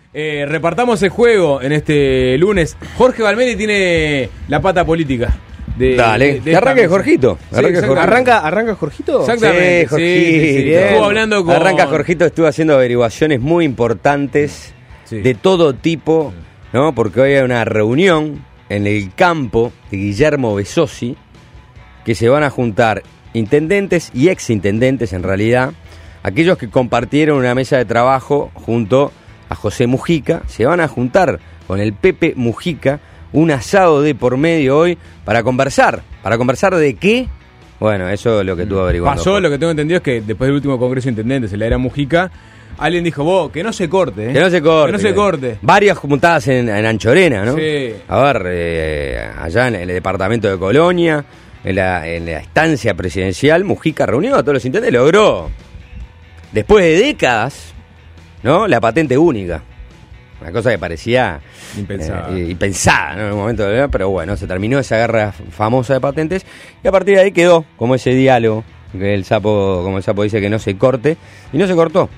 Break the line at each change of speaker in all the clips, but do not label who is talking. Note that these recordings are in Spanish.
Repartamos el juego en este lunes. Jorge Valmeli tiene la pata política.
Dale, que arranque Jorgito.
¿Arranca Jorgito?
Exactamente.
Sí, Jorgito.
Sí. Estuvo hablando con...
Arranca Jorgito, estuvo haciendo averiguaciones muy importantes de todo tipo, ¿no? Porque hoy hay una reunión en el campo de Guillermo Besosi que se van a juntar intendentes y exintendentes, en realidad, aquellos que compartieron una mesa de trabajo junto a José Mujica. Se van a juntar con el Pepe Mujica, un asado de por medio hoy para conversar. ¿Para conversar de qué? Bueno, eso es lo que estuvo averiguando.
Pasó, lo que tengo entendido es que después del último congreso de intendentes en la era Mujica, alguien dijo, vos, que no se corte, ¿eh?
Que no se corte.
Que no se corte.
Varias juntadas en Anchorena, ¿no?
Sí.
A ver, allá en el departamento de Colonia, en la estancia presidencial, Mujica reunió a todos los intendentes, logró, después de décadas, ¿no?, la patente única. Una cosa que parecía impensada, ¿no?, en un momento, pero bueno, se terminó esa guerra famosa de patentes y a partir de ahí quedó como ese diálogo que el sapo dice, que no se corte, y no se cortó.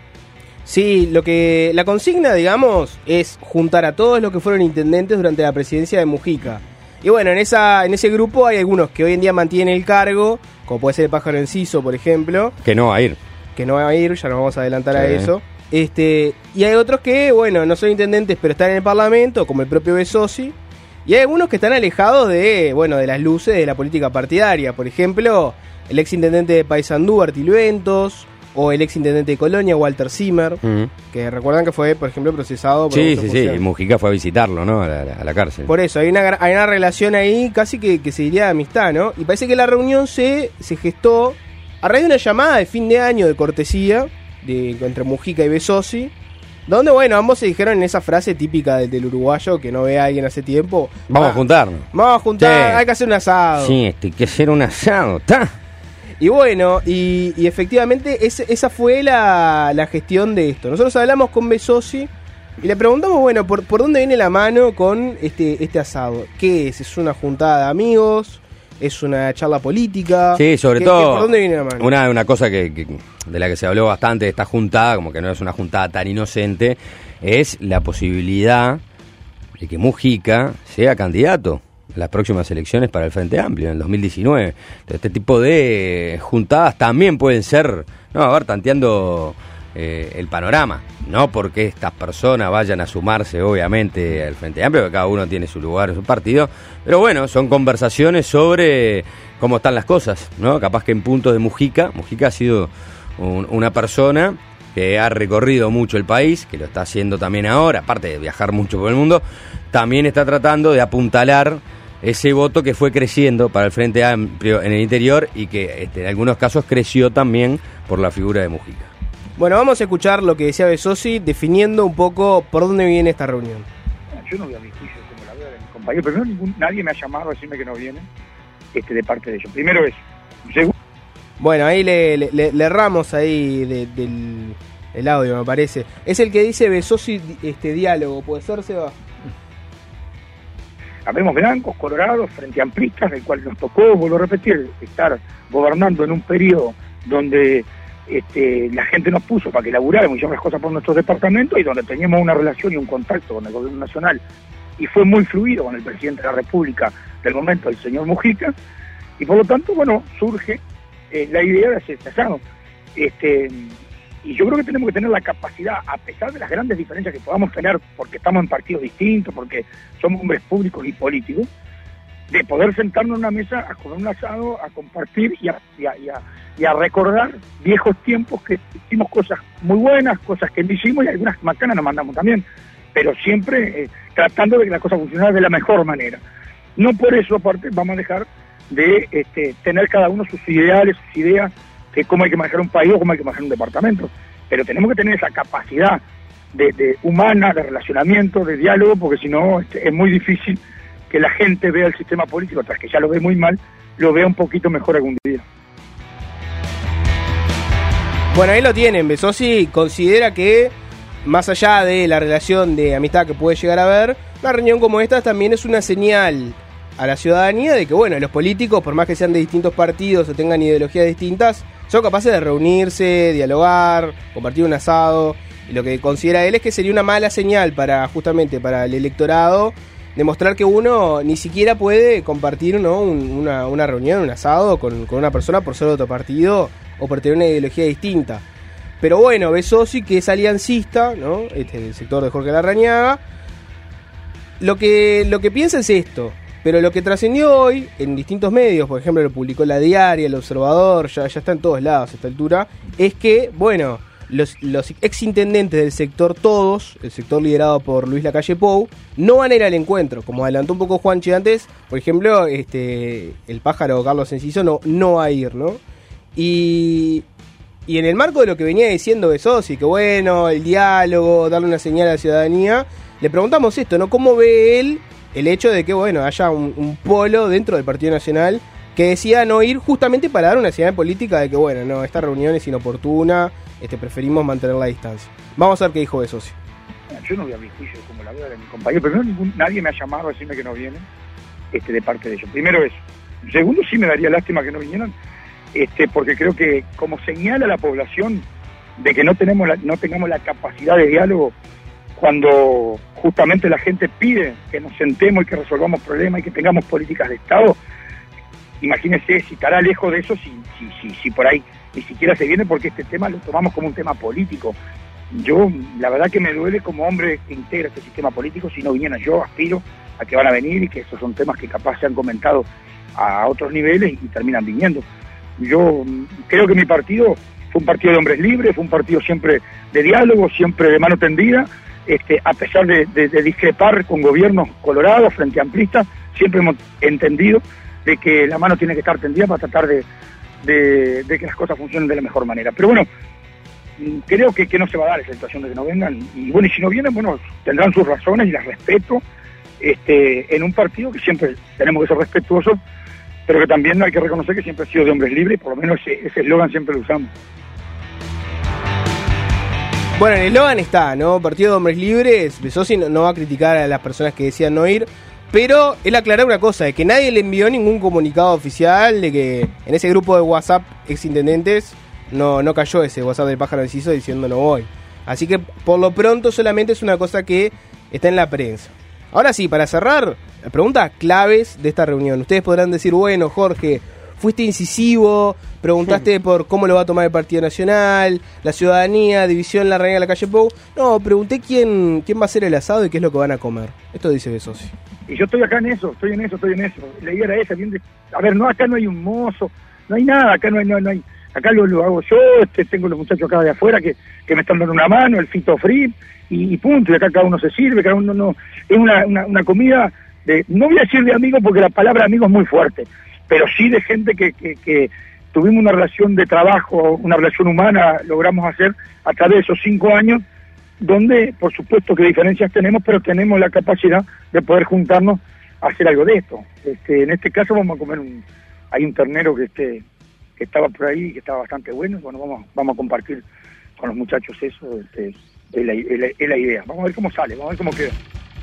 Sí, la consigna, digamos, es juntar a todos los que fueron intendentes durante la presidencia de Mujica. Y bueno, en ese grupo hay algunos que hoy en día mantienen el cargo, como puede ser el Pájaro Enciso, por ejemplo.
Que no va a ir.
Ya nos vamos a adelantar a eso. Y hay otros que, bueno, no son intendentes, pero están en el Parlamento, como el propio Besosi. Y hay algunos que están alejados de las luces de la política partidaria. Por ejemplo, el exintendente de Paysandú, Artilio Ventos, o el exintendente de Colonia, Walter Zimmer, que recuerdan que fue, por ejemplo, procesado por
Sí, y Mujica fue a visitarlo, ¿no?, a la cárcel.
Por eso, hay una relación ahí casi que se diría de amistad, ¿no? Y parece que la reunión se gestó a raíz de una llamada de fin de año de cortesía entre Mujica y Besosi, donde, bueno, ambos se dijeron en esa frase típica del uruguayo que no ve a alguien hace tiempo.
Vamos a juntarnos.
Sí. Hay que hacer un asado.
Sí, hay que hacer un asado, ¿está?
Y bueno, y efectivamente esa fue la gestión de esto. Nosotros hablamos con Besosi y le preguntamos, bueno, ¿por dónde viene la mano con este asado? ¿Qué es? ¿Es una juntada de amigos? ¿Es una charla política?
Sí, sobre todo.
¿Por dónde viene la mano?
Una cosa que de la que se habló bastante de esta juntada, como que no es una juntada tan inocente, es la posibilidad de que Mujica sea candidato en las próximas elecciones para el Frente Amplio, en el 2019. Entonces, este tipo de juntadas también pueden ser, tanteando el panorama. No porque estas personas vayan a sumarse, obviamente, al Frente Amplio, porque cada uno tiene su lugar en su partido, pero bueno, son conversaciones sobre cómo están las cosas, ¿no? Capaz que en puntos de Mujica ha sido una persona que ha recorrido mucho el país, que lo está haciendo también ahora, aparte de viajar mucho por el mundo, también está tratando de apuntalar ese voto que fue creciendo para el Frente Amplio en el interior y que en algunos casos creció también por la figura de Mujica.
Bueno, vamos a escuchar lo que decía Besosi definiendo un poco por dónde viene esta reunión.
Yo no voy a mi juicio como la veo de mis compañeros, pero nadie me ha llamado a decirme que no vienen de parte de ellos. Primero eso. Segundo.
Bueno, ahí le erramos ahí del audio, me parece. Es el que dice Besosi diálogo, ¿puede ser, Seba?
Habemos blancos, colorados, frente amplistas, del cual nos tocó, vuelvo a repetir, estar gobernando en un periodo donde la gente nos puso para que laburáramos y hiciéramos las cosas por nuestros departamentos y donde teníamos una relación y un contacto con el gobierno nacional y fue muy fluido con el presidente de la República del momento, el señor Mujica, y por lo tanto, bueno, surge la idea de hacer este asado. Y yo creo que tenemos que tener la capacidad, a pesar de las grandes diferencias que podamos tener, porque estamos en partidos distintos, porque somos hombres públicos y políticos, de poder sentarnos en una mesa a comer un asado, a compartir y a recordar viejos tiempos que hicimos cosas muy buenas, cosas que no hicimos y algunas macanas nos mandamos también, pero siempre tratando de que la cosa funcionara de la mejor manera. No por eso, aparte, vamos a dejar de tener cada uno sus ideales, sus ideas, de cómo hay que manejar un país o cómo hay que manejar un departamento, pero tenemos que tener esa capacidad de humana, de relacionamiento, de diálogo, porque si no es muy difícil que la gente vea el sistema político, tras que ya lo ve muy mal, lo vea un poquito mejor algún día.
Bueno, ahí lo tienen. Besosi considera que, más allá de la relación de amistad que puede llegar a haber, una reunión como esta también es una señal a la ciudadanía de que, bueno, los políticos, por más que sean de distintos partidos o tengan ideologías distintas, son capaces de reunirse, dialogar, compartir un asado Y lo que considera él es que sería una mala señal justamente para el electorado, demostrar que uno ni siquiera puede compartir, ¿no?, una reunión, un asado con una persona por ser de otro partido o por tener una ideología distinta. Pero bueno, Besosi, que es aliancista, ¿no?, el sector de Jorge Larrañaga, lo que piensa es esto. Pero lo que trascendió hoy en distintos medios, por ejemplo lo publicó La Diaria, El Observador, ya está en todos lados a esta altura, es que, bueno, los exintendentes del sector, todos, el sector liderado por Luis Lacalle Pou, no van a ir al encuentro. Como adelantó un poco Juanchi antes, por ejemplo, el pájaro Carlos Enciso no va a ir, ¿no? Y en el marco de lo que venía diciendo Besosi, que bueno, el diálogo, darle una señal a la ciudadanía, le preguntamos esto, ¿no? ¿Cómo ve él el hecho de que, bueno, haya un polo dentro del Partido Nacional que decida no ir justamente para dar una señal política de que, bueno, no, esta reunión es inoportuna, preferimos mantener la distancia? Vamos a ver qué dijo Besosi.
Yo no voy a mi juicio como la veo de mi compañero. Primero, nadie me ha llamado a decirme que no vienen de parte de ellos. Primero eso. Segundo, sí me daría lástima que no vinieran, porque creo que como señala a la población de que no tengamos la capacidad de diálogo cuando justamente la gente pide que nos sentemos y que resolvamos problemas y que tengamos políticas de Estado. Imagínense si estará lejos de eso, si por ahí ni siquiera se viene, porque este tema lo tomamos como un tema político. Yo, la verdad que me duele como hombre que integra este sistema político si no vinieran. Yo aspiro a que van a venir y que esos son temas que capaz se han comentado a otros niveles y terminan viniendo. Yo creo que mi partido fue un partido de hombres libres, fue un partido siempre de diálogo, siempre de mano tendida, a pesar de discrepar con gobiernos colorados, frente amplistas, siempre hemos entendido de que la mano tiene que estar tendida para tratar de que las cosas funcionen de la mejor manera. Pero bueno, creo que no se va a dar esa situación de que no vengan, y bueno, y si no vienen, bueno, tendrán sus razones y las respeto, en un partido que siempre tenemos que ser respetuosos, pero que también hay que reconocer que siempre ha sido de hombres libres, por lo menos ese eslogan siempre lo usamos.
Bueno, el eslogan está, ¿no? Partido de hombres libres. Besosi no va a criticar a las personas que decían no ir, pero él aclaró una cosa, de que nadie le envió ningún comunicado oficial, de que en ese grupo de WhatsApp exintendentes no cayó ese WhatsApp del pájaro Enciso diciendo no voy. Así que por lo pronto solamente es una cosa que está en la prensa. Ahora sí, para cerrar, la pregunta claves de esta reunión. Ustedes podrán decir, bueno, Jorge, fuiste incisivo, preguntaste por cómo lo va a tomar el Partido Nacional, la ciudadanía, división Larrañaga, Lacalle Pou. No, pregunté quién va a hacer el asado y qué es lo que van a comer. Esto dice Besosi.
Y yo estoy acá en eso, estoy en eso. La idea era esa, a ver, no, acá no hay un mozo, no hay nada, acá no hay. Acá lo hago yo, tengo los muchachos acá de afuera que me están dando una mano, el Fito Free, y punto, y acá cada uno se sirve, cada uno no. Es una comida no voy a decir de amigos porque la palabra amigo es muy fuerte, pero sí de gente que tuvimos una relación de trabajo, una relación humana, logramos hacer a través de esos 5 años, donde por supuesto que diferencias tenemos, pero tenemos la capacidad de poder juntarnos a hacer algo de esto. En este caso vamos a comer hay un ternero que estaba por ahí, que estaba bastante bueno, y bueno, vamos a compartir con los muchachos eso, es la idea. Vamos a ver cómo sale, vamos a ver cómo queda.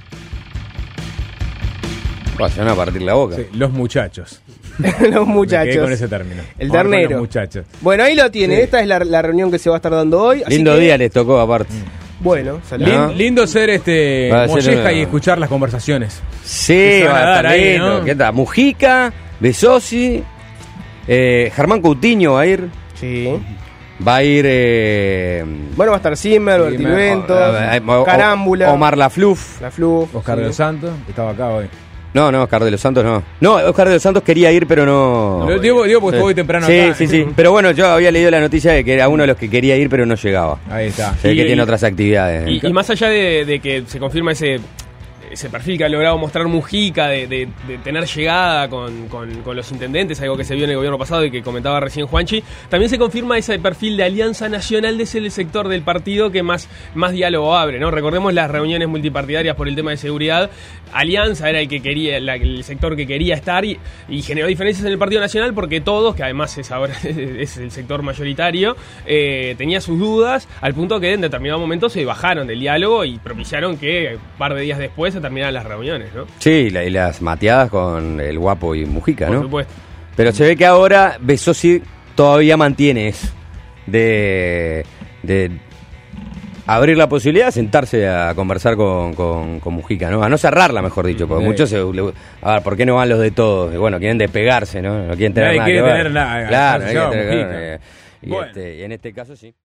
Se van a partir la boca.
Sí, los muchachos.
Los muchachos.
Me quedé con ese término.
El ternero.
Los muchachos.
Bueno, ahí lo tiene.
Sí.
Esta es la reunión que se va a estar dando hoy.
Lindo día les tocó, aparte.
Bueno, saludos.
Lindo ser molleja y escuchar las conversaciones.
Sí,
va a dar ahí, ¿no?
¿Qué tal? Mujica, Besosi, Germán Coutinho va a ir.
Sí.
Va a ir.
Bueno, va a estar Zimmer, Bertilvento, Carámbula,
Omar Lafluf.
Oscar de los Santos, estaba acá hoy.
No, Oscar de los Santos no. No, Oscar de los Santos quería ir, pero no.
Lo digo porque estuvo hoy temprano acá.
Sí. Pero bueno, yo había leído la noticia de que era uno de los que quería ir, pero no llegaba.
Ahí está.
Se ve que tiene otras actividades.
Y más allá de que se confirma ese perfil que ha logrado mostrar Mujica de tener llegada con los intendentes, algo que se vio en el gobierno pasado y que comentaba recién Juanchi, también se confirma ese perfil de alianza nacional de ese sector del partido que más diálogo abre, ¿no? Recordemos las reuniones multipartidarias por el tema de seguridad. Alianza era el que quería, el sector que quería estar y generó diferencias en el Partido Nacional porque todos, que además es el sector mayoritario, tenía sus dudas al punto que en determinado momento se bajaron del diálogo y propiciaron que un par de días después se terminaran las reuniones, ¿no?
Sí, y las mateadas con el Guapo y Mujica, ¿no?
Por supuesto.
Pero se ve que ahora Besosi todavía mantiene eso de abrir la posibilidad de sentarse a conversar con Mujica, ¿no? A no cerrarla, mejor dicho, porque muchos a ver, ¿por qué no van los de todos? Y bueno, quieren despegarse, ¿no? No quieren tener
Nadie
nada
quiere
que ver.
tener nada.
Claro,
asociado a
hay que tener,
Mujica.
y en este caso sí.